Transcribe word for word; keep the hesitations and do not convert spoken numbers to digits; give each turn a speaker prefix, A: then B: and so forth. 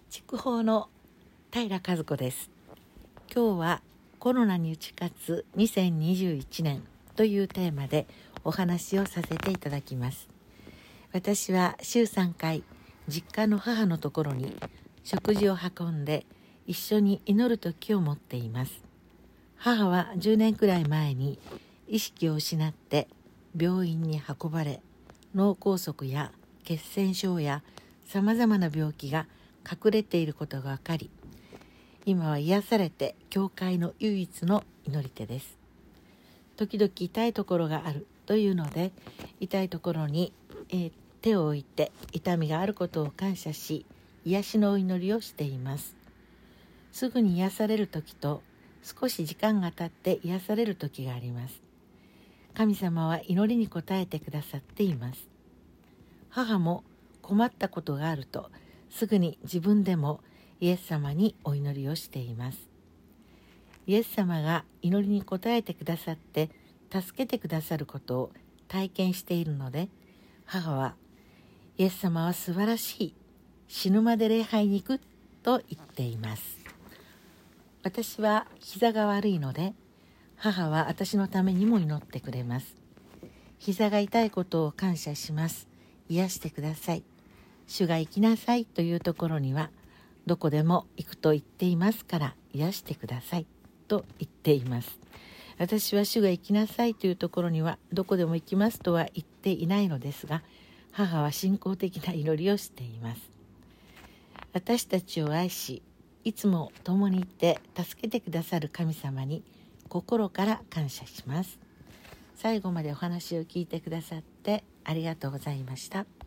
A: 筑豊の平和子です。今日はコロナに打ち勝つにせんにじゅういちねんというテーマでお話をさせていただきます。私は週さんかい実家の母のところに食事を運んで一緒に祈る時を持っています。母はじゅうねんくらい前に意識を失って病院に運ばれ、脳梗塞や血栓症やさまざまな病気が隠れていることが分かり、今は癒されて教会の唯一の祈り手です。時々痛いところがあるというので、痛いところに、えー、手を置いて痛みがあることを感謝し、癒しのお祈りをしています。すぐに癒される時と少し時間が経って癒される時があります。神様は祈りに応えてくださっています。母も困ったことがあるとすぐに自分でもイエス様にお祈りをしています。イエス様が祈りに応えてくださって助けてくださることを体験しているので、母はイエス様は素晴らしい、死ぬまで礼拝に行くと言っています。私は膝が悪いので、母は私のためにも祈ってくれます。膝が痛いことを感謝します。癒してください。主が行きなさいというところにはどこでも行くと言っていますから癒してくださいと言っています。私は主が行きなさいというところにはどこでも行きますとは言っていないのですが、母は信仰的な祈りをしています。私たちを愛し、いつも共にいて助けてくださる神様に心から感謝します。最後までお話を聞いてくださってありがとうございました。